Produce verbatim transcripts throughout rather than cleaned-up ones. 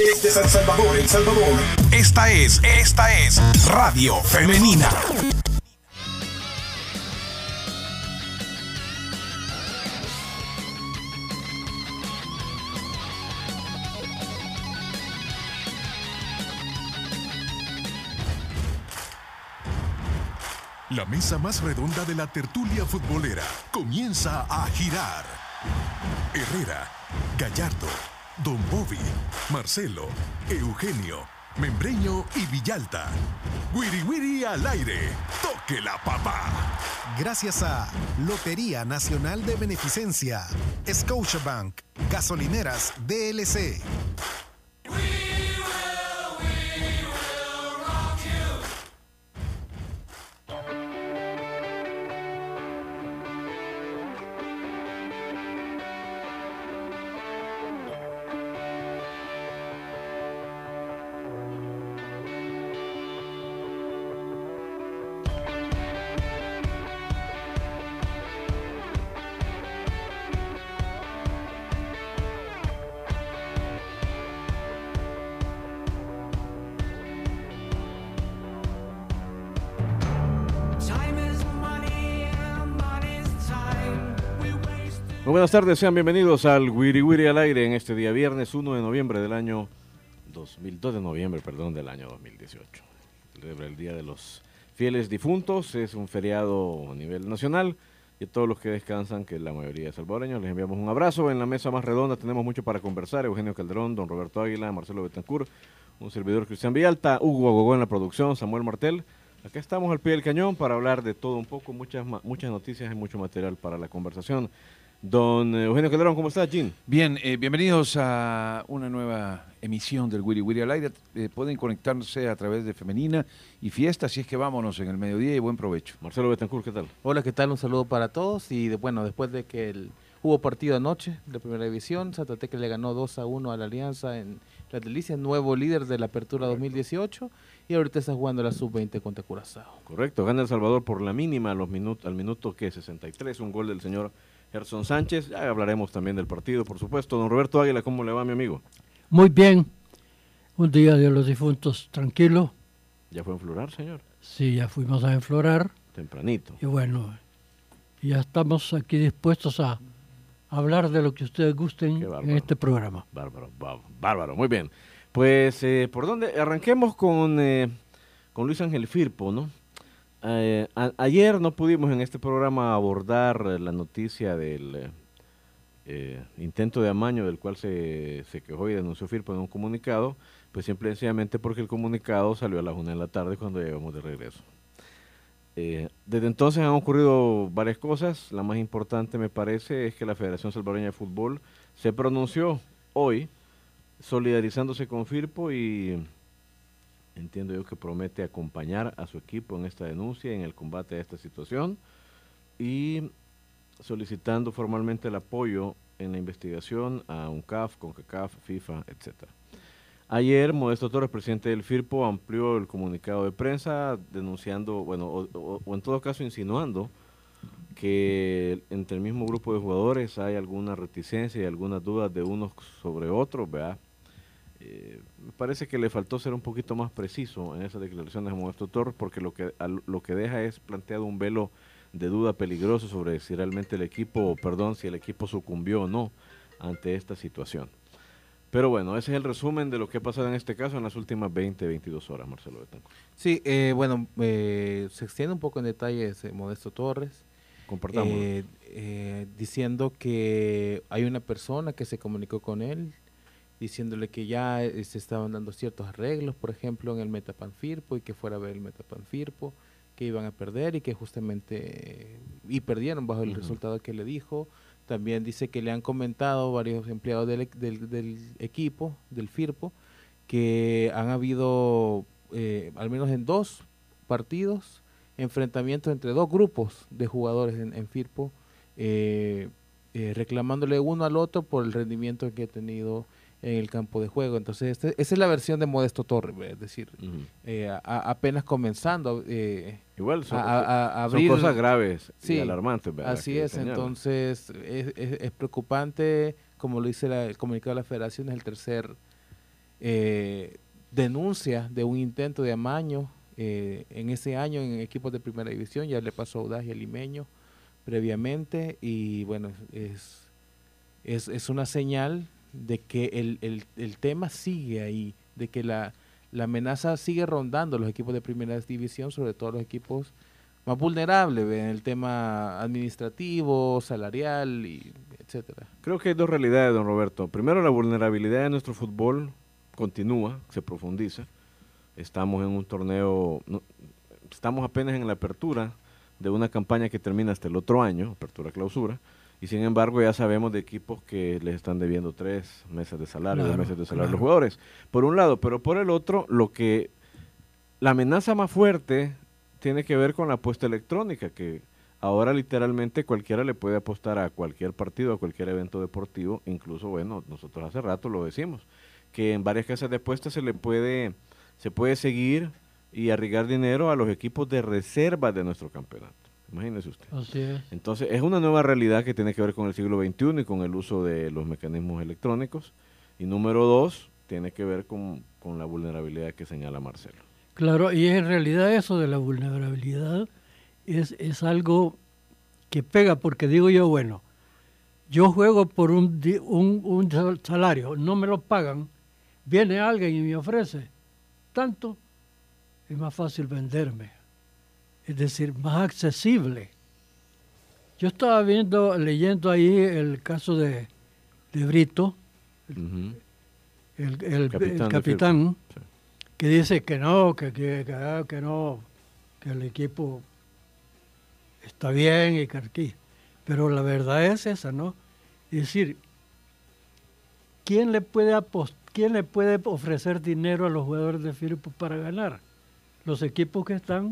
Desde San Salvador, El Salvador. Esta es, esta es Radio Femenina. La mesa más redonda de la tertulia futbolera comienza a girar. Herrera, Gallardo, Don Bobby, Marcelo, Eugenio, Membreño y Villalta. Wiri Wiri al aire. Toque la papá. Gracias a Lotería Nacional de Beneficencia, Scotiabank, Gasolineras D L C. Muy buenas tardes, sean bienvenidos al Wiri Wiri al aire en este día viernes uno de noviembre del año dos mil, dos de noviembre, perdón, del año dos mil dieciocho. Celebra el Día de los Fieles Difuntos, es un feriado a nivel nacional y a todos los que descansan, que la mayoría de salvadoreños, les enviamos un abrazo. En la mesa más redonda tenemos mucho para conversar: Eugenio Calderón, don Roberto Águila, Marcelo Betancourt, un servidor Cristian Villalta, Hugo Agogó en la producción, Samuel Martel. Acá estamos al pie del cañón para hablar de todo un poco, muchas, muchas noticias y mucho material para la conversación. Don Eugenio Calderón, ¿cómo estás, Jim? Bien, eh, bienvenidos a una nueva emisión del Wiri Wiri al aire. Eh, pueden conectarse a través de Femenina y Fiesta, así es que vámonos en el mediodía y buen provecho. Marcelo Betancourt, ¿qué tal? Hola, ¿qué tal? Un saludo para todos y de, bueno, después de que el, hubo partido anoche de Primera División, Santa Tecla le ganó dos a uno a la Alianza en Las Delicias, nuevo líder de la Apertura dos mil dieciocho, y ahorita está jugando la sub veinte contra Curazao. Correcto, gana El Salvador por la mínima a los minutos, al minuto que sesenta y tres, un gol del señor Gerson Sánchez. Ya hablaremos también del partido, por supuesto. Don Roberto Águila, ¿cómo le va, mi amigo? Muy bien. Un día de los difuntos tranquilo. ¿Ya fue a enflorar, señor? Sí, ya fuimos a enflorar. Tempranito. Y bueno, ya estamos aquí dispuestos a hablar de lo que ustedes gusten en este programa. Bárbaro, bárbaro. Muy bien. Pues, eh, ¿por dónde? Arranquemos con, eh, con Luis Ángel Firpo, ¿no? Eh, a, ayer no pudimos en este programa abordar la noticia del eh, intento de amaño del cual se, se quejó y denunció Firpo en un comunicado, pues simple y sencillamente porque el comunicado salió a las una de la tarde cuando llegamos de regreso. Eh, desde entonces han ocurrido varias cosas. La más importante, me parece, es que la Federación Salvadoreña de Fútbol se pronunció hoy solidarizándose con Firpo y entiendo yo que promete acompañar a su equipo en esta denuncia, en el combate a esta situación, y solicitando formalmente el apoyo en la investigación a UNCAF, CONCACAF, FIFA, etcétera. Ayer, Modesto Torres, presidente del Firpo, amplió el comunicado de prensa denunciando, bueno, o, o, o en todo caso insinuando que entre el mismo grupo de jugadores hay alguna reticencia y algunas dudas de unos sobre otros, ¿verdad? Eh, me parece que le faltó ser un poquito más preciso en esas declaraciones de Modesto Torres, porque lo que, a, lo que deja es planteado un velo de duda peligroso sobre si realmente el equipo, perdón, si el equipo sucumbió o no ante esta situación. Pero bueno, ese es el resumen de lo que ha pasado en este caso en las últimas veinte, veintidós horas, Marcelo Betancourt. Sí, eh, bueno, eh, se extiende un poco en detalles eh, Modesto Torres. Compartámoslo. Eh, eh, diciendo que hay una persona que se comunicó con él, diciéndole que ya eh, se estaban dando ciertos arreglos, por ejemplo, en el Metapan Firpo, y que fuera a ver el Metapan Firpo, que iban a perder y que justamente, eh, y perdieron bajo el uh-huh. resultado que le dijo. También dice que le han comentado varios empleados del, del, del equipo, del Firpo, que han habido, eh, al menos en dos partidos, enfrentamientos entre dos grupos de jugadores en, en Firpo, eh, eh, reclamándole uno al otro por el rendimiento que ha tenido en el campo de juego. Entonces, este, esa es la versión de Modesto Torres, es decir, uh-huh. eh, a, apenas comenzando. Eh, Igual son, a, a, a abrir, son cosas graves sí, y alarmantes, ¿verdad? Así es, señala. Entonces es, es, es preocupante, como lo dice la, el comunicado de la Federación, es el tercer eh, denuncia de un intento de amaño eh, en ese año en equipos de primera división. Ya le pasó a Audaz y a Limeño previamente, y bueno, es, es, es una señal de que el, el, el tema sigue ahí, de que la, la amenaza sigue rondando los equipos de primera división, sobre todo los equipos más vulnerables en el tema administrativo, salarial, y etcétera. Creo que hay dos realidades, don Roberto. Primero, la vulnerabilidad de nuestro fútbol continúa, se profundiza. Estamos en un torneo, no, estamos apenas en la apertura de una campaña que termina hasta el otro año, apertura-clausura, y sin embargo ya sabemos de equipos que les están debiendo tres meses de salario, Claro, dos meses de salario claro. a los jugadores, por un lado, pero por el otro, lo que la amenaza más fuerte tiene que ver con la apuesta electrónica, que ahora literalmente cualquiera le puede apostar a cualquier partido, a cualquier evento deportivo, incluso, bueno, nosotros hace rato lo decimos, que en varias casas de apuestas se le puede, se puede seguir y arriesgar dinero a los equipos de reserva de nuestro campeonato. Imagínese usted. Así es. Entonces, es una nueva realidad que tiene que ver con el siglo veintiuno y con el uso de los mecanismos electrónicos. Y número dos, tiene que ver con, con la vulnerabilidad que señala Marcelo. Claro, y en realidad eso de la vulnerabilidad es, es algo que pega, porque digo yo, bueno, yo juego por un, di- un, un salario, no me lo pagan, viene alguien y me ofrece tanto, es más fácil venderme, es decir, más accesible. Yo estaba viendo, leyendo ahí el caso de, de Brito, Ujú. el, el- Capitán el de capitán, Sí. que dice que no, que, que, que, ah, que no, que el equipo está bien y que aquí. Pero la verdad es esa, ¿no? Es decir, ¿quién le puede apost- quién le puede ofrecer dinero a los jugadores de Firpo para ganar? Los equipos que están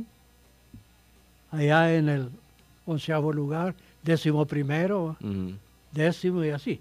allá en el onceavo lugar, décimo primero, Ujú. décimo y así.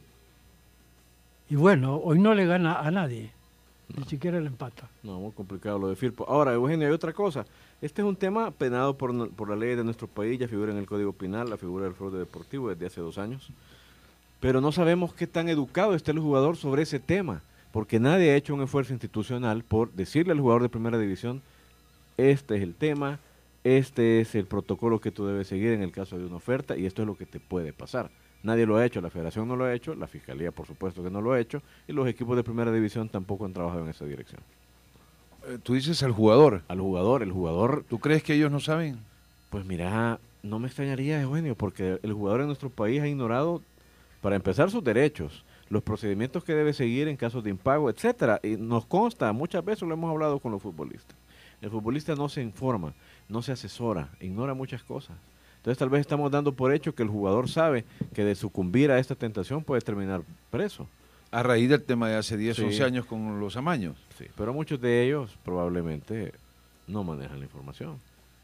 Y bueno, hoy no le gana a nadie, ni siquiera le empata. No, muy complicado lo de Firpo. Ahora, Eugenio, hay otra cosa. Este es un tema penado por, no- por la ley de nuestro país, ya figura en el Código Penal, la figura del fraude deportivo desde hace dos años. Pero no sabemos qué tan educado está el jugador sobre ese tema, porque nadie ha hecho un esfuerzo institucional por decirle al jugador de primera división, este es el tema, este es el protocolo que tú debes seguir en el caso de una oferta y esto es lo que te puede pasar. Nadie lo ha hecho, la federación no lo ha hecho, la fiscalía por supuesto que no lo ha hecho y los equipos de primera división tampoco han trabajado en esa dirección. Eh, Tú dices al jugador. Al jugador, el jugador, ¿Tú crees que ellos no saben? pues mira, no me extrañaría, Eugenio, porque el jugador en nuestro país ha ignorado, para empezar, sus derechos, los procedimientos que debe seguir en casos de impago, etcétera. Y nos consta, muchas veces lo hemos hablado con los futbolistas. El futbolista no se informa, no se asesora, ignora muchas cosas. Entonces tal vez estamos dando por hecho que el jugador sabe que de sucumbir a esta tentación puede terminar preso. A raíz del tema de hace diez, Sí. once años con los amaños. Sí, pero muchos de ellos probablemente no manejan la información.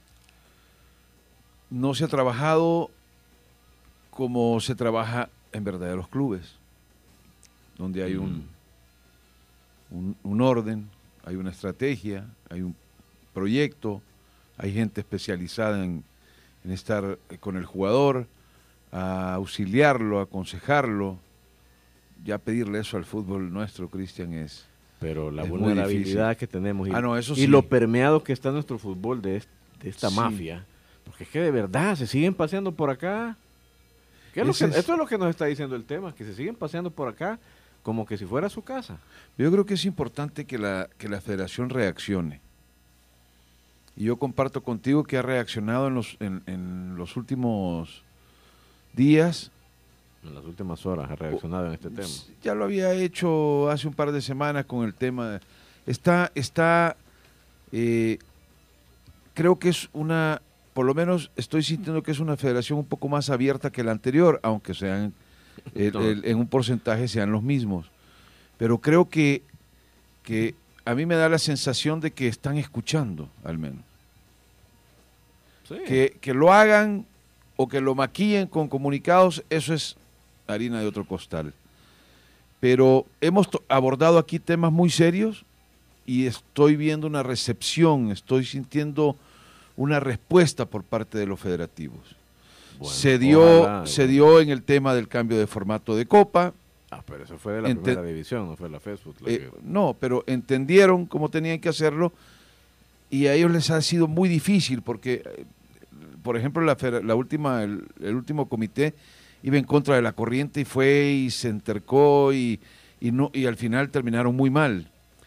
No se ha trabajado como se trabaja en verdaderos clubes, donde hay un, un, un orden, hay una estrategia, hay un proyecto, hay gente especializada en, en estar con el jugador, a auxiliarlo, a aconsejarlo. Ya pedirle eso al fútbol nuestro, Cristian, es... Pero la Es muy vulnerabilidad difícil. que tenemos y, Ah, no, eso y sí. lo permeado que está nuestro fútbol de, est- de esta Sí. mafia. Porque es que de verdad se siguen paseando por acá. ¿Qué es lo Ese que- es- Esto es lo que nos está diciendo el tema, que se siguen paseando por acá como que si fuera su casa. Yo creo que es importante que la, que la federación reaccione. Y yo comparto contigo que ha reaccionado en los, en, en los últimos días. En las últimas horas ha reaccionado en este tema. Ya lo había hecho hace un par de semanas con el tema. de- Está, está, eh, creo que es una, por lo menos estoy sintiendo que es una federación un poco más abierta que la anterior, aunque sean, el- No. el- en un porcentaje sean los mismos. Pero creo que, que a mí me da la sensación de que están escuchando, al menos. Sí. Que, que lo hagan o que lo maquillen con comunicados, eso es harina de otro costal. Pero hemos to- abordado aquí temas muy serios y estoy viendo una recepción, estoy sintiendo una respuesta por parte de los federativos. Bueno, se dio, ojalá, se bueno. dio en el tema del cambio de formato de Copa, Ah, pero eso fue de la Ente- primera división, no fue la Facebook. la Eh, que- no, pero entendieron cómo tenían que hacerlo y a ellos les ha sido muy difícil porque, eh, por ejemplo, la, feder- la última, el, el último comité iba en contra de la corriente y fue y se entercó y, y, no, y al final terminaron muy mal.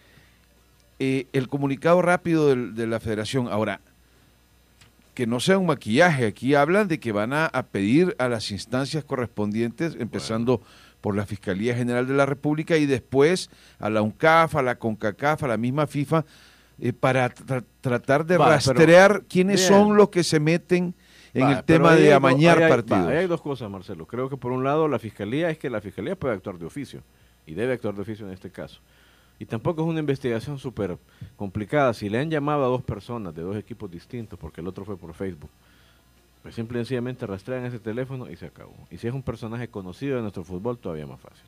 Eh, el comunicado rápido del- de la federación, ahora, que no sea un maquillaje, aquí hablan de que van a, a pedir a las instancias correspondientes, empezando por la Fiscalía General de la República y después a la UNCAF, a la CONCACAF, a la misma FIFA, eh, para tra- tratar de Va, pero- rastrear quiénes Bien. son los que se meten en Va, el pero tema ahí de hay do- amañar ahí hay- partidos. va, ahí hay dos cosas, Marcelo. Creo que por un lado la Fiscalía es que la Fiscalía puede actuar de oficio y debe actuar de oficio en este caso. Y tampoco es una investigación súper complicada. Si le han llamado a dos personas de dos equipos distintos, porque el otro fue por Facebook, pues simple y sencillamente rastrean ese teléfono y se acabó. Y si es un personaje conocido de nuestro fútbol, todavía más fácil.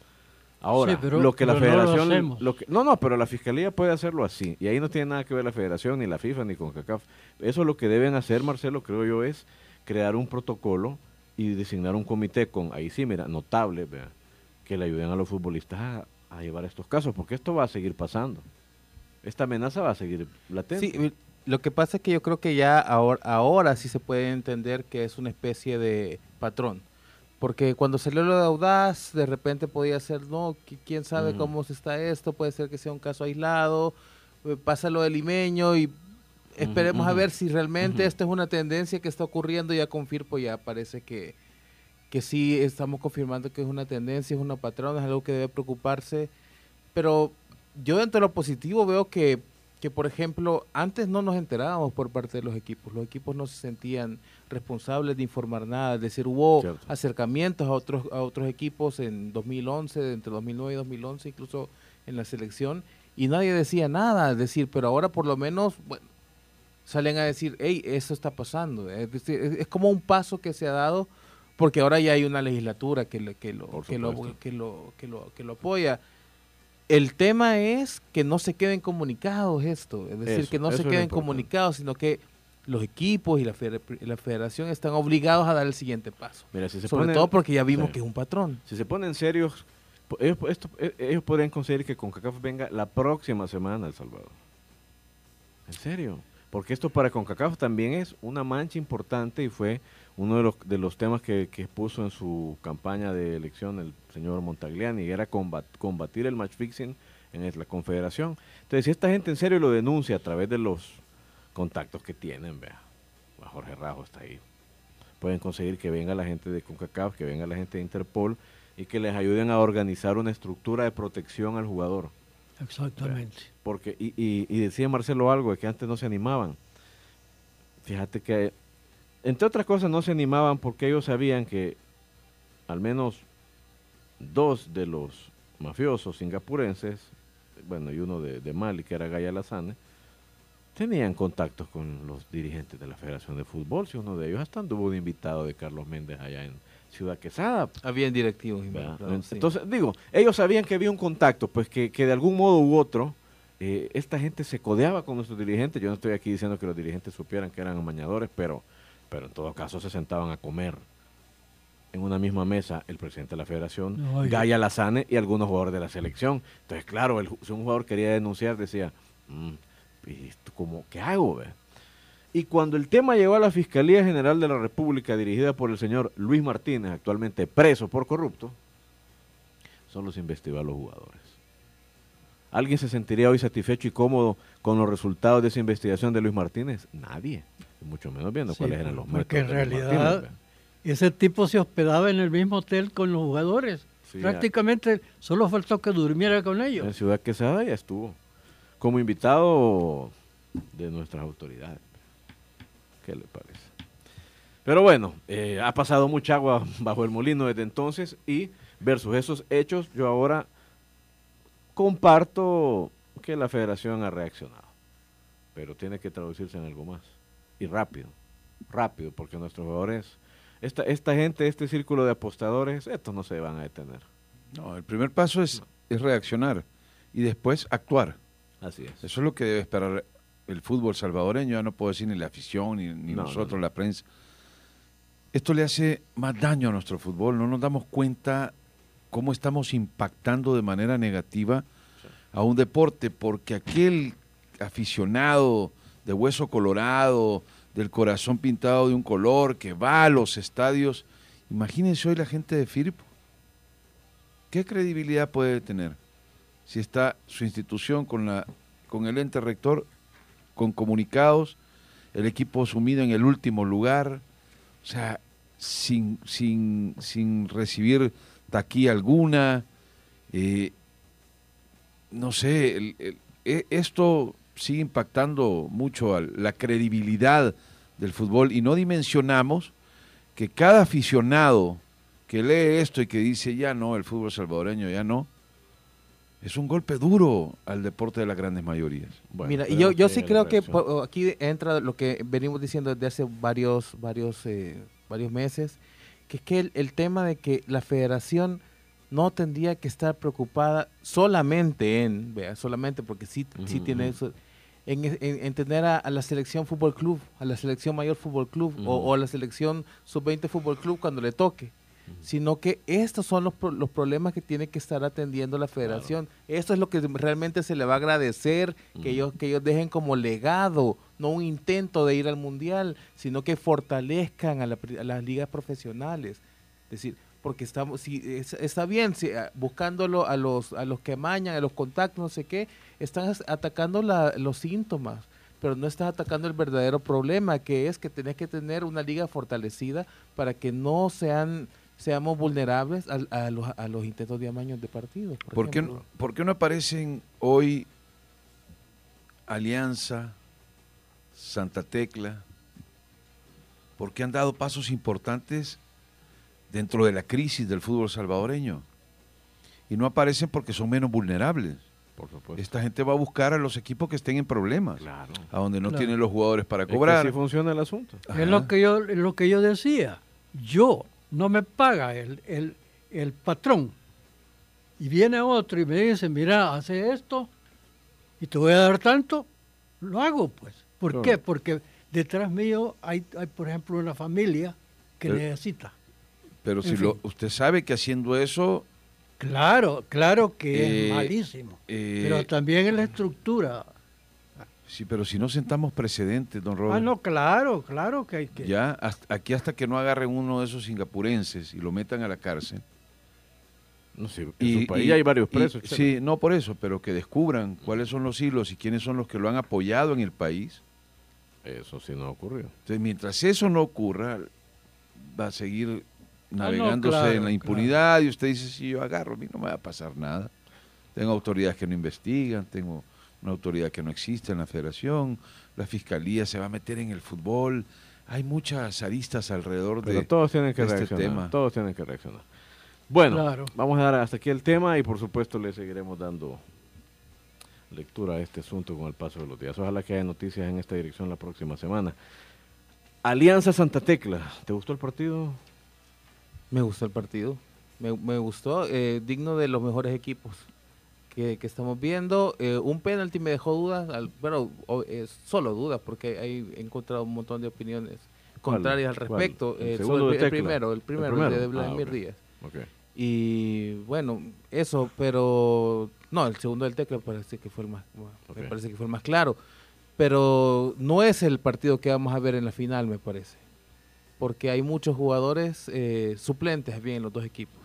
Ahora, Sí, pero- lo que la pero no lo federación... hacemos. lo que- no, no, pero la Fiscalía puede hacerlo así. Y ahí no tiene nada que ver la federación, ni la FIFA, ni CONCACAF. Eso lo que deben hacer, Marcelo, creo yo, es crear un protocolo y designar un comité con, ahí sí, mira, notable, vea, que le ayuden a los futbolistas a, a llevar estos casos, porque esto va a seguir pasando. Esta amenaza va a seguir latente. Sí, lo que pasa es que yo creo que ya ahora, ahora sí se puede entender que es una especie de patrón. Porque cuando salió lo de Audaz, de repente podía ser, no, qui- quién sabe Ujú. cómo se está esto, puede ser que sea un caso aislado, eh, pasa lo del limeño y esperemos Ujú, a ujú. ver si realmente Ujú. esto es una tendencia que está ocurriendo. Ya con Firpo ya parece que, que sí estamos confirmando que es una tendencia, es una patrón, es algo que debe preocuparse. Pero yo dentro de lo positivo veo que, que, por ejemplo, antes no nos enterábamos por parte de los equipos. Los equipos no se sentían responsables de informar nada. Es decir, hubo Cierto. acercamientos a otros, a otros equipos en dos mil once, entre dos mil nueve y dos mil once, incluso en la selección, y nadie decía nada. Es decir, pero ahora por lo menos, bueno, salen a decir, hey, eso está pasando. Es decir, es, es como un paso que se ha dado, porque ahora ya hay una legislatura que, le- que, lo, Por que, lo, supuesto. que, lo, que, lo, que lo apoya. El tema es que no se queden comunicados esto, es decir, Eso, que no eso se es lo queden importante. comunicados, sino que los equipos y la, feder- la federación están obligados a dar el siguiente paso. Mira, si se Sobre ponen- todo porque ya vimos sí. que es un patrón. Si se ponen serios, po- ellos, esto- eh, ellos podrían conseguir que CONCACAF venga la próxima semana a El Salvador. ¿En serio? Porque esto para CONCACAF también es una mancha importante y fue uno de los, de los temas que, que puso en su campaña de elección el señor Montagliani, y era combat- combatir el match fixing en el- la confederación. Entonces, si esta gente en serio lo denuncia a través de los contactos que tienen, vea, a Jorge Rajo está ahí, pueden conseguir que venga la gente de CONCACAF, que venga la gente de Interpol y que les ayuden a organizar una estructura de protección al jugador. Exactamente. Porque, y, y, y decía Marcelo algo de que antes no se animaban. Fíjate que, entre otras cosas, no se animaban porque ellos sabían que al menos dos de los mafiosos singapurenses, bueno, y uno de, de Mali, que era Gaya Lazane, tenían contactos con los dirigentes de la Federación de Fútbol. Si uno de ellos hasta anduvo de invitado de Carlos Méndez allá en Ciudad Quesada. Habían directivos ¿verdad? involucrados, sí. Entonces, digo, ellos sabían que había un contacto, pues que, que de algún modo u otro, eh, esta gente se codeaba con nuestros dirigentes. Yo no estoy aquí diciendo que los dirigentes supieran que eran amañadores, pero, pero en todo caso se sentaban a comer en una misma mesa el presidente de la federación, No, oye. Gaya Lazane y algunos jugadores de la selección. Entonces, claro, el, ju- si un jugador quería denunciar, decía, "Mm, ¿y esto cómo, qué hago? Ve?". Y cuando el tema llegó a la Fiscalía General de la República, dirigida por el señor Luis Martínez, actualmente preso por corrupto, solo se investigó a los jugadores. ¿Alguien se sentiría hoy satisfecho y cómodo con los resultados de esa investigación de Luis Martínez? Nadie, y mucho menos viendo Sí, cuáles eran los métodos. porque en de Luis realidad Martínez, ve. ese tipo se hospedaba en el mismo hotel con los jugadores. Sí, Prácticamente solo faltó que durmiera con En ellos. Ciudad Quesada ya estuvo como invitado de nuestras autoridades. ¿Qué le parece? Pero bueno, eh, ha pasado mucha agua bajo el molino desde entonces y versus esos hechos, yo ahora comparto que la federación ha reaccionado, pero tiene que traducirse en algo más y rápido, rápido, porque nuestros jugadores, esta, esta gente, este círculo de apostadores, estos no se van a detener. No, el primer paso es, es reaccionar y después actuar. Así es. Eso es lo que debe esperar el fútbol salvadoreño. Ya no puedo decir ni la afición, ni, ni No, nosotros, no, no. la prensa. Esto le hace más daño a nuestro fútbol. No nos damos cuenta cómo estamos impactando de manera negativa a un deporte, porque aquel aficionado de hueso colorado, del corazón pintado de un color, que va a los estadios, imagínense hoy la gente de Firpo. ¿Qué credibilidad puede tener si está su institución con, la, con el ente rector, con comunicados, el equipo sumido en el último lugar, o sea, sin, sin, sin recibir taquilla alguna? Eh, no sé, el, el, esto sigue impactando mucho a la credibilidad del fútbol, y no dimensionamos que cada aficionado que lee esto y que dice ya no, el fútbol salvadoreño ya no, es un golpe duro al deporte de las grandes mayorías. Bueno, mira, y yo, yo sí creo que po, aquí entra lo que venimos diciendo desde hace varios, varios, eh, varios meses, que es que el, el tema de que la federación no tendría que estar preocupada solamente en, vea, solamente porque sí, uh-huh. sí tiene eso, en, en, en tener a, a la selección fútbol club, a la selección mayor fútbol club, uh-huh. o, o a la selección sub veinte fútbol club cuando le toque, uh-huh. sino que estos son los, los problemas que tiene que estar atendiendo la federación. Claro. Esto es lo que realmente se le va a agradecer, uh-huh. que ellos, que ellos dejen como legado, no un intento de ir al mundial, sino que fortalezcan a, la, a las ligas profesionales. Es decir, porque estamos, si es, está bien, si, buscándolo a los a los que mañan, a los contactos, no sé qué, están atacando la, los síntomas, pero no están atacando el verdadero problema, que es que tenés que tener una liga fortalecida para que no sean seamos vulnerables a, a, los, a los intentos de amaños de partidos. Por, ¿Por, qué no, ¿Por qué no aparecen hoy Alianza, Santa Tecla? Porque han dado pasos importantes dentro de la crisis del fútbol salvadoreño, y no aparecen porque son menos vulnerables. Por supuesto. Esta gente va a buscar a los equipos que estén en problemas, claro. a donde no claro. tienen los jugadores para cobrar. Es que así funciona el asunto. Ajá. Es lo que yo lo que yo decía. Yo no me paga el, el, el patrón, y viene otro y me dice, mira, hace esto y te voy a dar tanto, lo hago pues. ¿Por claro. qué? Porque detrás mío hay, hay por ejemplo, una familia que Pero, necesita. Pero si lo, usted sabe que haciendo eso... Claro, claro que eh, es malísimo. Eh, pero también es la estructura. Sí, pero si no sentamos precedentes, don Robert. Ah, no, claro, claro que hay que... Ya, hasta, aquí hasta que no agarren uno de esos singapurenses y lo metan a la cárcel. No sé, en y, su país y, hay varios presos. Y, sí, no por eso, pero que descubran cuáles son los hilos y quiénes son los que lo han apoyado en el país. Eso sí no ocurrió. Entonces, mientras eso no ocurra, va a seguir navegándose ah, no, claro, en la impunidad, claro. y usted dice, si yo agarro, a mí no me va a pasar nada. Tengo autoridades que no investigan, tengo una autoridad que no existe en la federación, la fiscalía se va a meter en el fútbol, hay muchas aristas alrededor Pero de, todos tienen que de este reaccionar, tema. Todos tienen que reaccionar. Bueno, claro. vamos a dar hasta aquí el tema y por supuesto le seguiremos dando lectura a este asunto con el paso de los días. Ojalá que haya noticias en esta dirección la próxima semana. Alianza Santa Tecla, ¿te gustó el partido? Me gustó el partido, me, me gustó, eh, digno de los mejores equipos que, que estamos viendo. Eh, un penalti me dejó dudas, al, bueno, o, eh, solo dudas, porque he encontrado un montón de opiniones contrarias al respecto. ¿El, eh, segundo el, de el primero, el primero, el, primero? el de Vladimir ah, okay. Díaz. Okay. Y bueno, eso, pero no, el segundo del Tecla parece que fue el más, okay. me parece que fue el más claro, pero no es el partido que vamos a ver en la final, me parece. Porque hay muchos jugadores eh, suplentes bien en los dos equipos.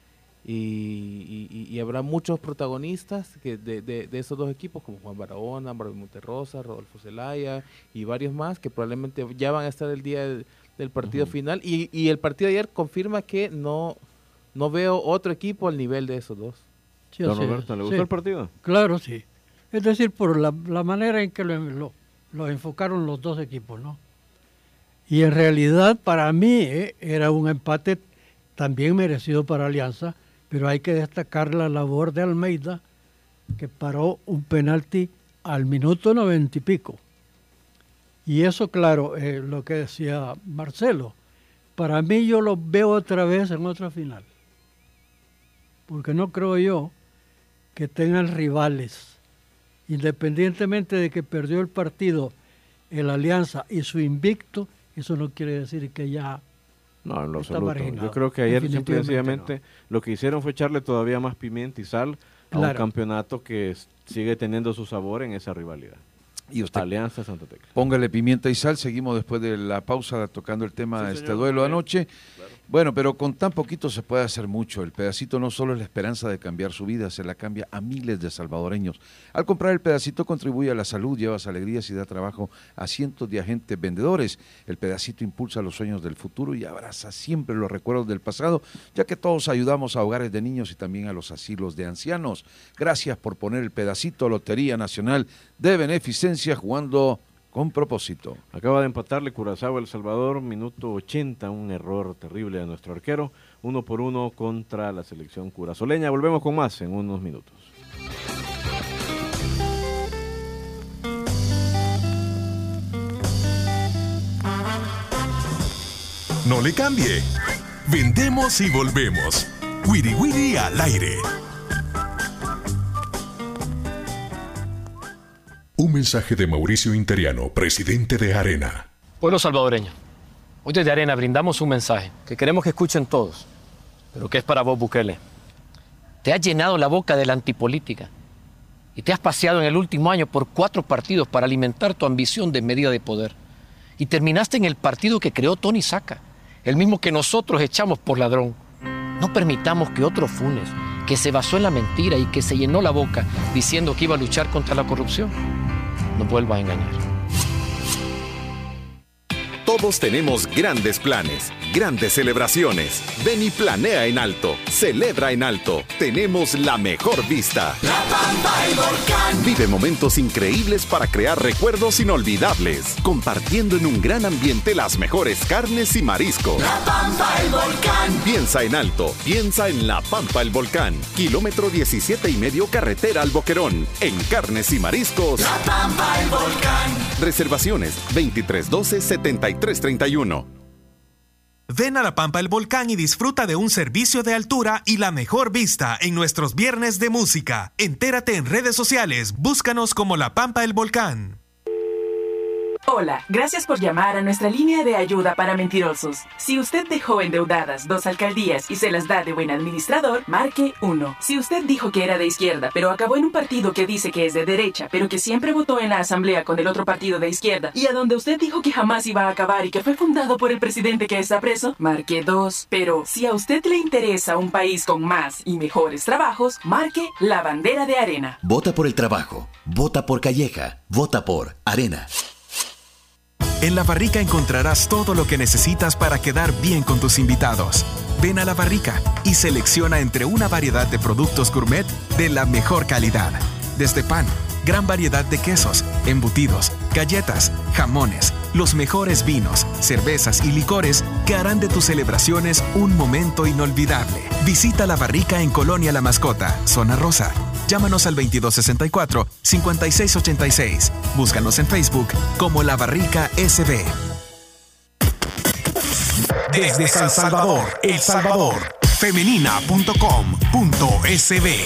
Y, y, y habrá muchos protagonistas que de, de, de esos dos equipos, como Juan Barahona, Marvin Monterrosa, Rodolfo Zelaya y varios más, que probablemente ya van a estar el día del, del partido uh-huh. final. Y, y el partido de ayer confirma que no, no veo otro equipo al nivel de esos dos. Sí, Don Roberto, ¿le gustó sí. el partido? Claro, sí. Es decir, por la, la manera en que lo, lo, lo enfocaron los dos equipos, ¿no? Y en realidad para mí eh, era un empate también merecido para Alianza, pero hay que destacar la labor de Almeida, que paró un penalti al minuto noventa y pico. Y eso, claro, eh, lo que decía Marcelo, para mí yo lo veo otra vez en otra final. Porque no creo yo que tengan rivales, independientemente de que perdió el partido el Alianza y su invicto. Eso no quiere decir que ya No, en lo Está absoluto. marginado. Yo creo que ayer simple y Definitivamente sencillamente lo que hicieron fue echarle todavía más pimienta y sal a un Claro. campeonato que s- sigue teniendo su sabor en esa rivalidad. Y usted, Alianza Santa Tecla. póngale pimienta y sal. Seguimos después de la pausa tocando el tema Sí, de este señor, duelo muy bien. anoche. Bueno, pero con tan poquito se puede hacer mucho. El pedacito no solo es la esperanza de cambiar su vida, se la cambia a miles de salvadoreños. Al comprar el pedacito contribuye a la salud, llevas alegrías y da trabajo a cientos de agentes vendedores. El pedacito impulsa los sueños del futuro y abraza siempre los recuerdos del pasado, ya que todos ayudamos a hogares de niños y también a los asilos de ancianos. Gracias por poner el pedacito Lotería Nacional de Beneficencia jugando con propósito. Acaba de empatarle Curazao a El Salvador, minuto ochenta, un error terrible de nuestro arquero, uno por uno contra la selección curazoleña. Volvemos con más en unos minutos. No le cambie. Vendemos y volvemos. Wiri Wiri al aire. Un mensaje de Mauricio Interiano, presidente de Arena. Pueblo salvadoreño, hoy desde Arena brindamos un mensaje que queremos que escuchen todos, pero que es para vos, Bukele. Te has llenado la boca de la antipolítica y te has paseado en el último año por cuatro partidos para alimentar tu ambición desmedida de poder. Y terminaste en el partido que creó Tony Saca, el mismo que nosotros echamos por ladrón. No permitamos que otro Funes, que se basó en la mentira y que se llenó la boca diciendo que iba a luchar contra la corrupción, nos vuelva a engañar. Todos tenemos grandes planes, grandes celebraciones. Ven y planea en alto, celebra en alto. Tenemos la mejor vista. La Pampa, el volcán. Vive momentos increíbles para crear recuerdos inolvidables, compartiendo en un gran ambiente las mejores carnes y mariscos. La Pampa, el volcán. Piensa en alto, piensa en La Pampa, el volcán. Kilómetro diecisiete y medio carretera al Boquerón. En carnes y mariscos. La Pampa, el volcán. Reservaciones veintitrés doce setenta y tres treinta y uno. Ven a La Pampa el Volcán y disfruta de un servicio de altura y la mejor vista en nuestros viernes de música. Entérate en redes sociales, búscanos como La Pampa el Volcán. Hola, gracias por llamar a nuestra línea de ayuda para mentirosos. Si usted dejó endeudadas dos alcaldías y se las da de buen administrador, marque uno. Si usted dijo que era de izquierda, pero acabó en un partido que dice que es de derecha, pero que siempre votó en la asamblea con el otro partido de izquierda, y a donde usted dijo que jamás iba a acabar y que fue fundado por el presidente que está preso, marque dos. Pero si a usted le interesa un país con más y mejores trabajos, marque la bandera de Arena. Vota por el trabajo, vota por Calleja, vota por Arena. En La Barrica encontrarás todo lo que necesitas para quedar bien con tus invitados. Ven a La Barrica y selecciona entre una variedad de productos gourmet de la mejor calidad. Desde pan, gran variedad de quesos, embutidos, galletas, jamones, los mejores vinos, cervezas y licores que harán de tus celebraciones un momento inolvidable. Visita La Barrica en Colonia La Mascota, Zona Rosa. Llámanos al veintidós sesenta y cuatro, cincuenta y seis ochenta y seis. Búscanos en Facebook como La Barrica S B. Desde San Salvador, El Salvador, femenina punto com punto es be.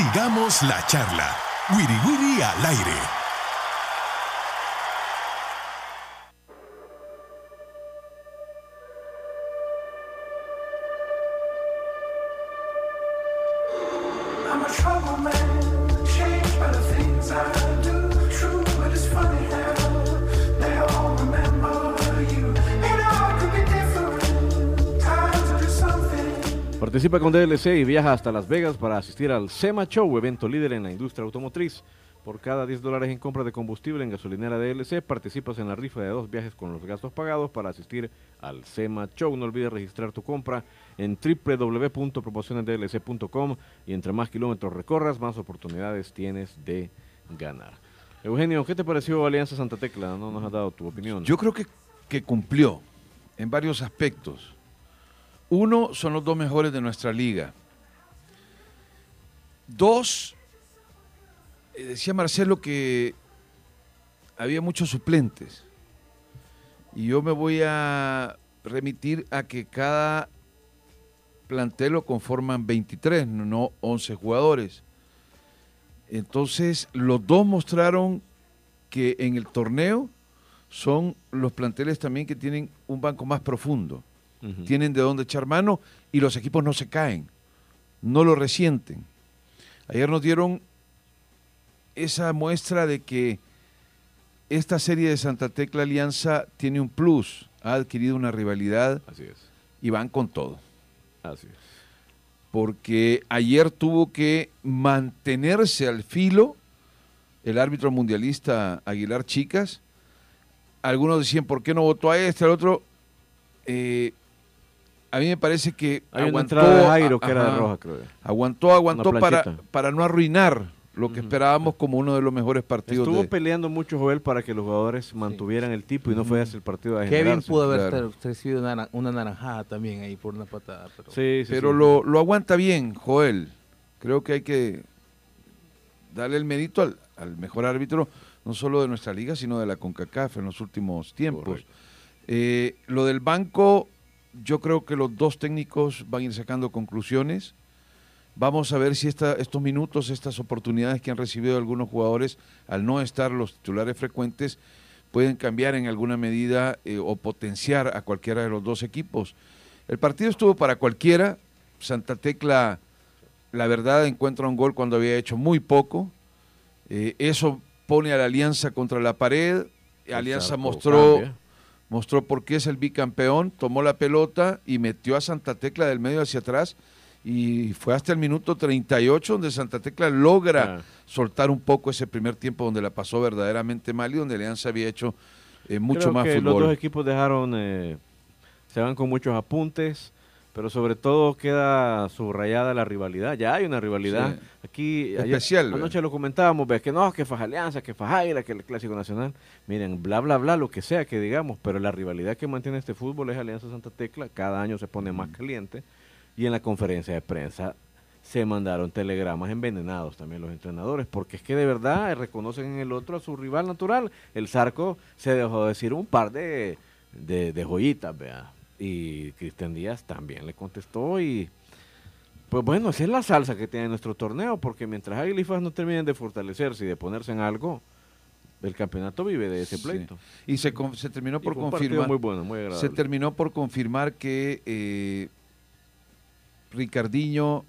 Sigamos la charla. Wiri Wiri al aire. I'm a trouble man, changed by the things I do. True, but it's funny how they all remember you. It all could be different. Time to do something. Participa con D L C y viaja hasta Las Vegas para asistir al SEMA Show, evento líder en la industria automotriz. Por cada diez dólares en compra de combustible en gasolinera D L C, participas en la rifa de dos viajes con los gastos pagados para asistir al SEMA Show. No olvides registrar tu compra en doble u doble u doble u punto promociones d l c punto com y entre más kilómetros recorras, más oportunidades tienes de ganar. Eugenio, ¿qué te pareció Alianza Santa Tecla? No nos has dado tu opinión. Yo creo que, que cumplió en varios aspectos. Uno, son los dos mejores de nuestra liga. Dos, eh, decía Marcelo que había muchos suplentes. Y yo me voy a remitir a que cada plantel lo conforman veintitrés, no once jugadores. Entonces, los dos mostraron que en el torneo son los planteles también que tienen un banco más profundo. Uh-huh. Tienen de dónde echar mano y los equipos no se caen, no lo resienten. Ayer nos dieron esa muestra de que esta serie de Santa Tecla Alianza tiene un plus, ha adquirido una rivalidad. Así es. Y van con todo. Así es. Porque ayer tuvo que mantenerse al filo el árbitro mundialista Aguilar Chicas. Algunos decían, ¿por qué no votó a este, al otro? Eh, a mí me parece que Hay aguantó, una entrada de Jairo que ajá, era de roja, creo. aguantó, aguantó para, planchita. para no arruinar lo que uh-huh. esperábamos como uno de los mejores partidos. Estuvo de... peleando mucho Joel para que los jugadores mantuvieran sí. el tipo y no uh-huh. fuese el partido de Kevin pudo haber claro. recibido una, una naranjada también ahí por una patada. Pero, sí, sí, pero sí. Lo, lo aguanta bien, Joel. Creo que hay que darle el mérito al, al mejor árbitro, no solo de nuestra liga, sino de la CONCACAF en los últimos tiempos. Eh, lo del banco, yo creo que los dos técnicos van a ir sacando conclusiones. Vamos a ver si esta, estos minutos, estas oportunidades que han recibido algunos jugadores, al no estar los titulares frecuentes, pueden cambiar en alguna medida eh, o potenciar a cualquiera de los dos equipos. El partido estuvo para cualquiera. Santa Tecla, la verdad, encuentra un gol cuando había hecho muy poco. Eh, eso pone a la Alianza contra la pared. Alianza mostró, mostró por qué es el bicampeón, tomó la pelota y metió a Santa Tecla del medio hacia atrás. Y fue hasta el minuto treinta y ocho donde Santa Tecla logra ah. soltar un poco ese primer tiempo donde la pasó verdaderamente mal y donde Alianza había hecho eh, mucho Creo más que fútbol. Los dos equipos dejaron, eh, se van con muchos apuntes, pero sobre todo queda subrayada la rivalidad. Ya hay una rivalidad. Sí. Aquí especial. Ayer, anoche lo comentábamos, ves que no, que Faja Alianza, que Fajaira, que el Clásico Nacional. Miren, bla, bla, bla, lo que sea que digamos, pero la rivalidad que mantiene este fútbol es Alianza Santa Tecla. Cada año se pone mm. más caliente. Y en la conferencia de prensa se mandaron telegramas envenenados también los entrenadores, porque es que de verdad reconocen en el otro a su rival natural. El Zarco se dejó decir un par de, de, de joyitas, vea. Y Cristian Díaz también le contestó y pues bueno, esa es la salsa que tiene nuestro torneo, porque mientras Águila y F A S no terminen de fortalecerse y de ponerse en algo, el campeonato vive de ese pleito. Sí. Y se, se terminó por confirmar muy bueno, muy agradable. Se terminó por confirmar que eh, Ricardinho.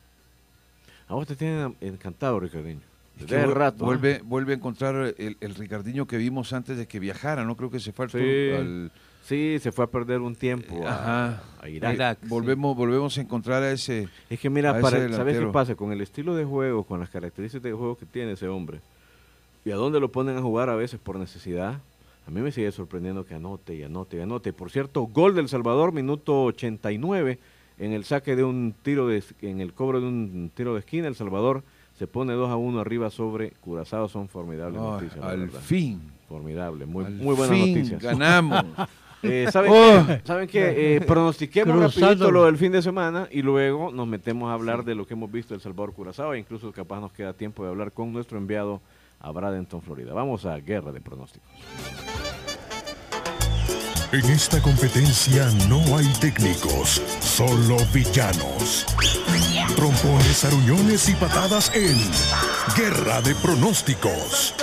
A vos te tienen encantado, Ricardinho. Desde el rato. Vuelve, ¿no? vuelve a encontrar el, el Ricardinho que vimos antes de que viajara. No creo que se fue al, sí, tour, al sí, se fue a perder un tiempo eh, a, ajá, a Irak. Irak volvemos, sí. volvemos a encontrar a ese. Es que mira, para, ¿sabes qué pasa? Con el estilo de juego, con las características de juego que tiene ese hombre, y a dónde lo ponen a jugar a veces por necesidad, a mí me sigue sorprendiendo que anote y anote y anote. Por cierto, gol del Salvador, minuto ochenta y nueve. En el saque de un tiro, de, en el cobro de un tiro de esquina, El Salvador se pone dos a uno arriba sobre Curazao. Son formidables oh, noticias. Al fin. Formidable, muy, al muy buenas fin noticias. Ganamos. eh, ¿Saben oh. qué? ¿Saben qué? Eh, pronostiquemos Cruzado. rapidito lo del fin de semana y luego nos metemos a hablar sí. de lo que hemos visto El Salvador Curazao e incluso capaz nos queda tiempo de hablar con nuestro enviado a Bradenton, Florida. Vamos a Guerra de Pronósticos. En esta competencia no hay técnicos, solo villanos. Trompones, aruñones y patadas en Guerra de Pronósticos.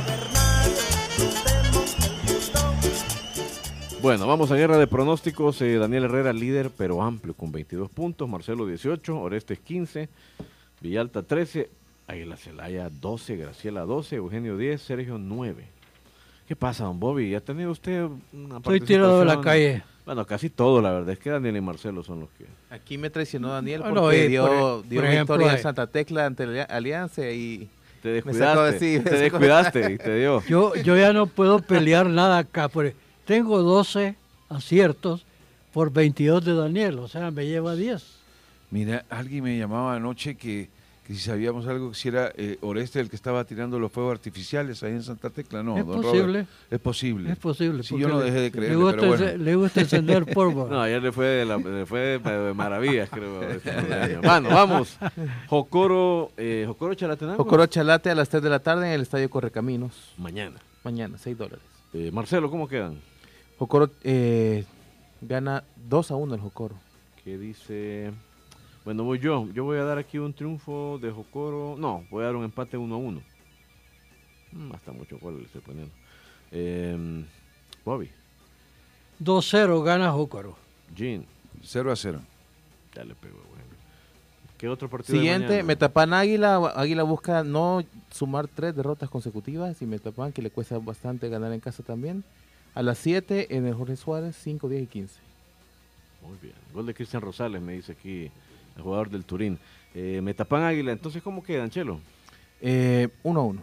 Bueno, vamos a Guerra de Pronósticos. Eh, Daniel Herrera líder, pero amplio, con veintidós puntos. Marcelo dieciocho, Orestes quince, Villalta trece, Águila Celaya doce, Graciela doce, Eugenio diez, Sergio nueve. ¿Qué pasa, don Bobby? ¿Ha tenido usted una Estoy tirado de la calle. Bueno, casi todo, la verdad. Es que Daniel y Marcelo son los que... Aquí me traicionó Daniel Bueno, porque oye, dio, por- dio por ejemplo, victoria eh, en Santa Tecla ante la Alianza y... Te me descuidaste, sacó así, me te sacó- descuidaste y te dio. Yo, yo ya no puedo pelear nada acá. Por- tengo doce aciertos por veintidós de Daniel, o sea, me lleva diez. Mira, alguien me llamaba anoche que, que si sabíamos algo, que si era eh, Oreste el que estaba tirando los fuegos artificiales ahí en Santa Tecla. No, Es don posible. Robert, es posible. Es posible. Sí, porque yo no le- dejé de le creerle, gusta, pero bueno. ese- le gusta encender polvo. No, ayer le fue de, la- le fue de, de maravillas, creo. este cumpleaños. Bueno, vamos. Jocoro, eh, Jocoro Chalatenango. Jocoro Chalate a las tres de la tarde en el Estadio Correcaminos. Mañana. Mañana, seis dólares. Eh, Marcelo, ¿cómo quedan? Jocoro eh, gana dos a uno el Jocoro. ¿Qué dice? Bueno, voy yo. Yo voy a dar aquí un triunfo de Jocoro. No, voy a dar un empate uno a uno. Mm, hasta mucho gol le estoy poniendo. Eh, Bobby, dos cero gana Jócaro. Jean, cero a cero. ya le pegó, bueno. ¿Qué otro partido de Siguiente, mañana? Metapan Águila. Águila busca no sumar tres derrotas consecutivas y Metapan, que le cuesta bastante ganar en casa también. A las siete en el Jorge Suárez, cinco, diez y quince. Muy bien. Gol de Cristian Rosales, me dice aquí el jugador del Turín. Eh, Metapan Águila, entonces, ¿cómo quedan, Chelo? Eh, uno a uno.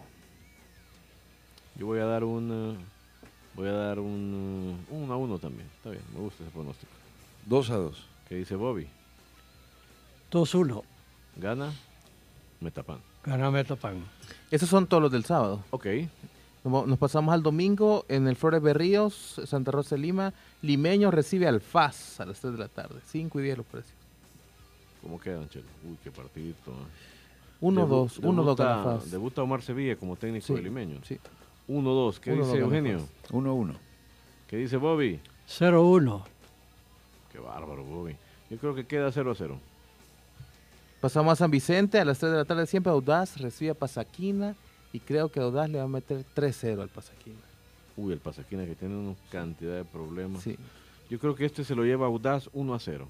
Yo voy a dar un... eh, voy a dar un... uh, uno a uno también. Está bien, me gusta ese pronóstico. dos a dos. ¿Qué dice Bobby? dos uno. Gana Metapan. Gana Metapan. Esos son todos los del sábado. Ok. Nos nos pasamos al domingo en el Flores Berríos, Santa Rosa de Lima. Limeño recibe al F A S a las tres de la tarde. cinco y diez los precios. ¿Cómo quedan, Chelo? Uy, qué partidito. ¿eh? uno Debu- dos. uno dos debuta- gana F A S. Debuta Omar Sevilla como técnico Sí, de Limeño. sí. uno dos. ¿Qué uno dice dos gana Eugenio? F A S. uno a uno. ¿Qué dice Bobby? cero uno. Qué bárbaro, Bobby. Yo creo que queda cero a cero. Pasamos a San Vicente a las tres de la tarde. Siempre Audaz recibe a Pasaquina. Y creo que Audaz le va a meter tres cero al Pasaquina. Uy, el Pasaquina que tiene una cantidad de problemas. Sí. Yo creo que este se lo lleva Audaz uno a cero.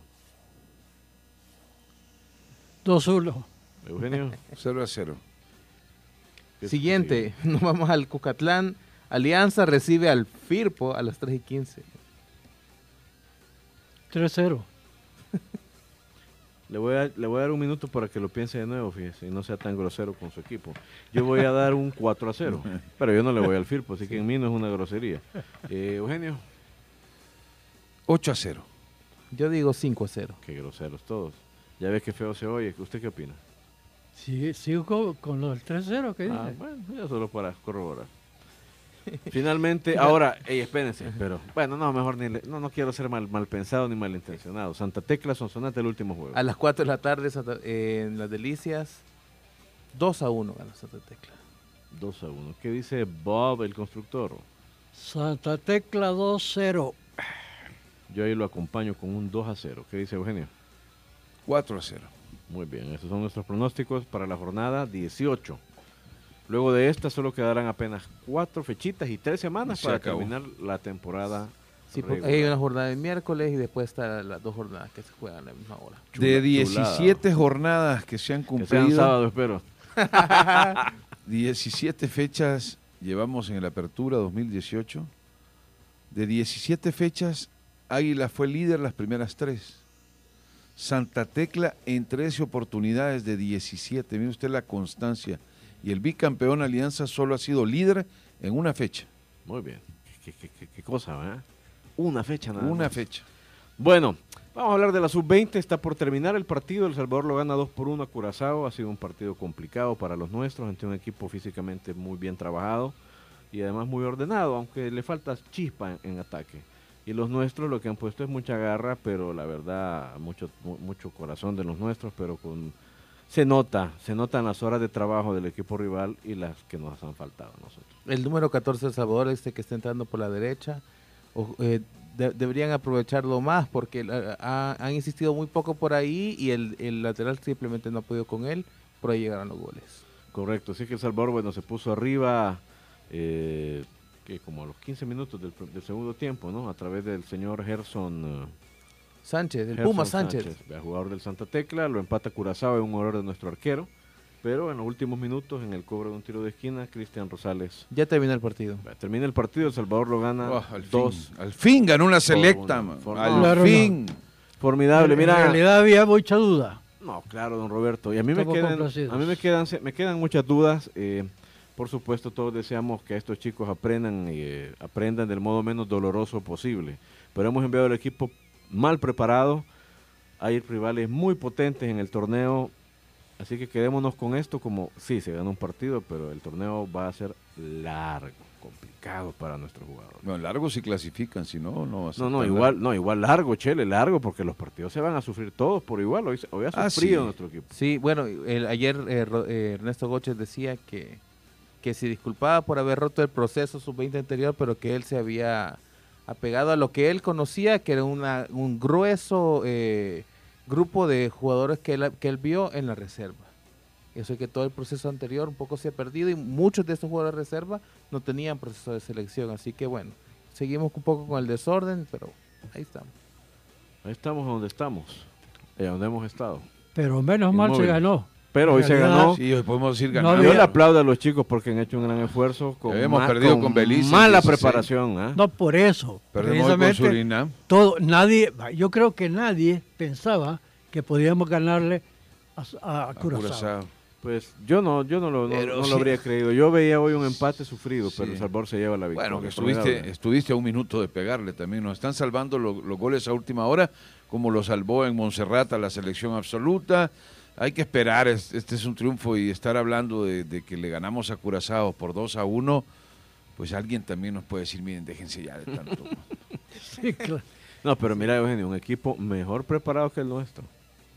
dos uno. Eugenio. cero a cero. ¿qué Siguiente, nos vamos al Cucatlán. Alianza recibe al Firpo a las tres y quince. tres cero. Le voy, a, le voy a dar un minuto para que lo piense de nuevo, fíjese, y no sea tan grosero con su equipo. Yo voy a dar un cuatro a cero, pero yo no le voy al Firpo, así que en mí no es una grosería. Eh, Eugenio. ocho a cero. Yo digo cinco a cero. Qué groseros todos. Ya ves que feo se oye. ¿Usted qué opina? Sí, sigo con, con lo del tres cero que dice. Ah, bueno, ya solo para corroborar. Finalmente, ahora, ey, espérense, pero bueno, no, mejor ni le- no, no quiero ser mal, mal pensado ni malintencionado. Santa Tecla Sonsonate el último juego. A las cuatro de la tarde Santa- eh, en Las Delicias, dos a uno gana Santa Tecla. dos a uno. ¿Qué dice Bob, el constructor? Santa Tecla dos cero. Yo ahí lo acompaño con un dos a cero. ¿Qué dice Eugenio? cuatro a cero. Muy bien, esos son nuestros pronósticos para la jornada dieciocho. Luego de esta solo quedarán apenas cuatro fechitas y tres semanas Se para acabó. terminar la temporada. Sí, porque regular. hay una jornada el miércoles y después están las dos jornadas que se juegan a la misma hora. De diecisiete jornadas que se han Que sean cumplido, sábado, espero. diecisiete fechas llevamos en el Apertura dos mil dieciocho. De diecisiete fechas, Águila fue líder las primeras tres. Santa Tecla en trece oportunidades de diecisiete. Mire usted la constancia. Y el bicampeón Alianza solo ha sido líder en una fecha. Muy bien. ¿Qué, qué- qué- qué cosa, ¿verdad? Una fecha nada Una más. fecha. Bueno, vamos a hablar de la sub veinte. Está por terminar el partido. El Salvador lo gana dos por uno a Curazao. Ha sido un partido complicado para los nuestros, ante un equipo físicamente muy bien trabajado y además muy ordenado, aunque le falta chispa en, en ataque. Y los nuestros lo que han puesto es mucha garra, pero la verdad, mucho, mu- mucho corazón de los nuestros, pero con se nota, se notan las horas de trabajo del equipo rival y las que nos han faltado a nosotros. El número catorce de El Salvador, este que está entrando por la derecha, o- eh, de- deberían aprovecharlo más porque la- ha- han insistido muy poco por ahí y el, el lateral simplemente no ha podido con él, por ahí llegaron los goles. Correcto, así que El Salvador, bueno, se puso arriba, eh, que como a los quince minutos del, del segundo tiempo, ¿no? A través del señor Gerson eh, Sánchez, el Gerson Puma Sánchez. el jugador del Santa Tecla, lo empata Curazao en un error de nuestro arquero, pero en los últimos minutos, en el cobro de un tiro de esquina, Cristian Rosales. Ya terminó el partido. Termina el partido, El Salvador lo gana Oh, al dos. fin, al fin ganó una selecta, uno. man. For- Al Claro, no. fin. Formidable, En mira. realidad había mucha duda. No, claro, don Roberto. Y a mí me Estamos quedan, complacidos. a mí me quedan, me quedan muchas dudas. eh, por supuesto, todos deseamos que estos chicos aprendan y eh, aprendan del modo menos doloroso posible. Pero hemos enviado el equipo mal preparado. Hay rivales muy potentes en el torneo. Así que quedémonos con esto como, sí, se gana un partido, pero el torneo va a ser largo, complicado para nuestros jugadores. Bueno, largo si clasifican, si no, no va a ser No, no, tan igual, no, igual largo, Chele, largo, porque los partidos se van a sufrir todos por igual. Hoy, se- hoy ha Ah, sufrido sí. nuestro equipo. Sí, bueno, el- ayer eh, Ro- eh, Ernesto Goches decía que, que se disculpaba por haber roto el proceso sub veinte anterior, pero que él se había apegado a lo que él conocía, que era una, un grueso eh, grupo de jugadores que él, que él vio en la reserva. Eso es que todo el proceso anterior un poco se ha perdido y muchos de estos jugadores de reserva no tenían proceso de selección. Así que bueno, seguimos un poco con el desorden, pero ahí estamos. Ahí estamos donde estamos, eh, donde hemos estado. Pero menos mal se Inmóvil. ganó. Pero En hoy se realidad, ganó. Sí, hoy podemos decir No ganado. había- Yo le aplaudo a los chicos porque han hecho un gran esfuerzo. Con Hemos ma- perdido con Belice, Mala dieciséis. preparación. ¿ah? No por eso. Perdemos hoy con Precisamente, Surinam. todo, nadie, yo creo que nadie pensaba que podíamos ganarle a, a Curazao. Curazao. Pues yo no, yo no lo, no, Pero no lo sí. habría creído. Yo veía hoy un empate sufrido, pero Sí. El Salvador se lleva la victoria. Bueno, que Formidable. estuviste, estuviste a un minuto de pegarle también. Nos están salvando lo- los goles a última hora, como lo salvó en Montserrat a la selección absoluta. Hay que esperar, es- este es un triunfo y estar hablando de, de que le ganamos a Curazao por dos a uno, pues alguien también nos puede decir, miren, déjense ya de tanto. Sí, claro. No, pero mira, Eugenio, un equipo mejor preparado que el nuestro.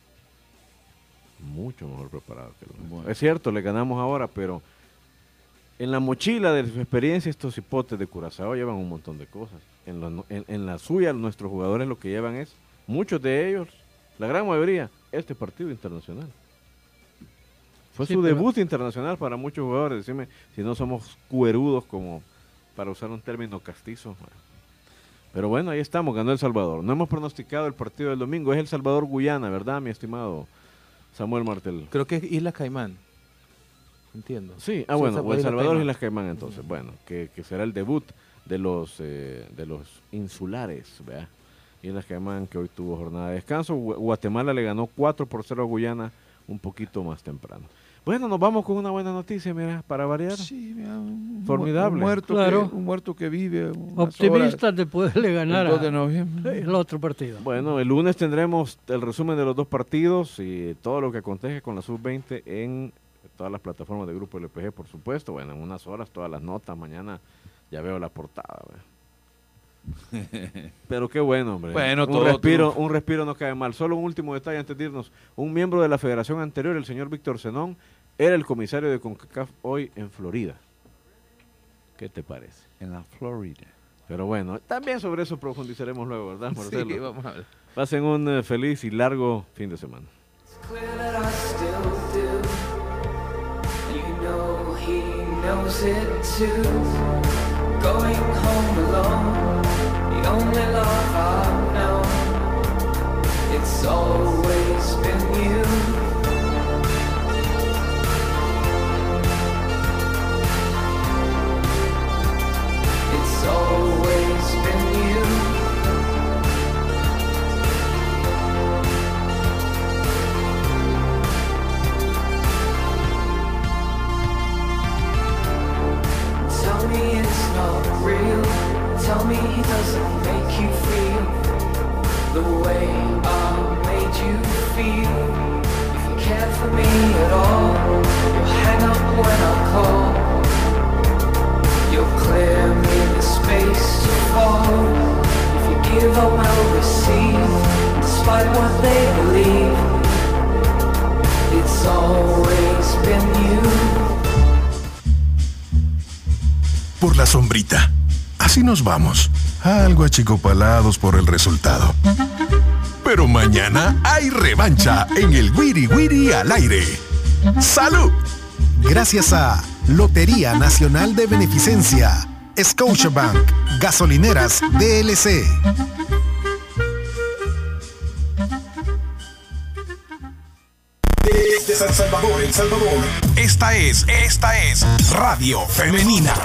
Mucho mejor preparado que el nuestro. Bueno. Es cierto, le ganamos ahora, pero en la mochila de su experiencia estos hipotes de Curazao llevan un montón de cosas. En, la- en- en la suya, nuestros jugadores lo que llevan es, muchos de ellos, la gran mayoría, este partido internacional. Fue Sí, su pero- debut internacional para muchos jugadores. Decime si no somos cuerudos como para usar un término castizo. Bueno. Pero bueno, ahí estamos, ganó El Salvador. No hemos pronosticado el partido del domingo. Es El Salvador-Guyana, ¿verdad, mi estimado Samuel Martel? Creo que es Isla Caimán. Entiendo. Sí, ah bueno, o El Isla Salvador y Caimán. las Caimán entonces. Bueno, que, que será el debut de los eh, de los insulares, ¿verdad? Y las Caimán que hoy tuvo jornada de descanso. Gu- Guatemala le ganó cuatro por cero a Guyana un poquito más temprano. Bueno, nos vamos con una buena noticia, mira, para variar. Sí, mira, un, Formidable. Un muerto, Claro. que, un muerto que vive. unas Optimistas horas, de poderle ganar el dos de a- noviembre. el otro partido. Bueno, el lunes tendremos el resumen de los dos partidos y todo lo que acontece con la sub veinte en todas las plataformas de Grupo L P G, por supuesto. Bueno, en unas horas, todas las notas. Mañana ya veo la portada. ¿verdad? Pero qué bueno, hombre. Bueno, un todo respiro, triunfo. un respiro no cae mal. Solo un último detalle antes de irnos. Un miembro de la federación anterior, el señor Víctor Zenón, era el comisario de CONCACAF hoy en Florida. ¿Qué te parece? En la Florida. Pero bueno, también sobre eso profundizaremos luego, ¿verdad, Marcelo? Sí, vamos a ver. Pasen un eh, feliz y largo fin de semana. clear that I still do. You know he knows it too. Going home alone, the only love I've known. It's always been you. It's always been you. Tell me it's not real. Tell me he doesn't make you feel the way I made you feel. If you cared for me at all, you'll hang up when I call. You'll clear me the space to fall. If you give up, I'll receive, despite what they believe. It's always been you. Por la sombrita. Así nos vamos, algo achicopalados por el resultado. Pero mañana hay revancha en el Wiri Wiri al aire. ¡Salud! Gracias a Lotería Nacional de Beneficencia, Scotiabank, Gasolineras D L C. Desde San Salvador, El Salvador. Esta es, esta es Radio Femenina.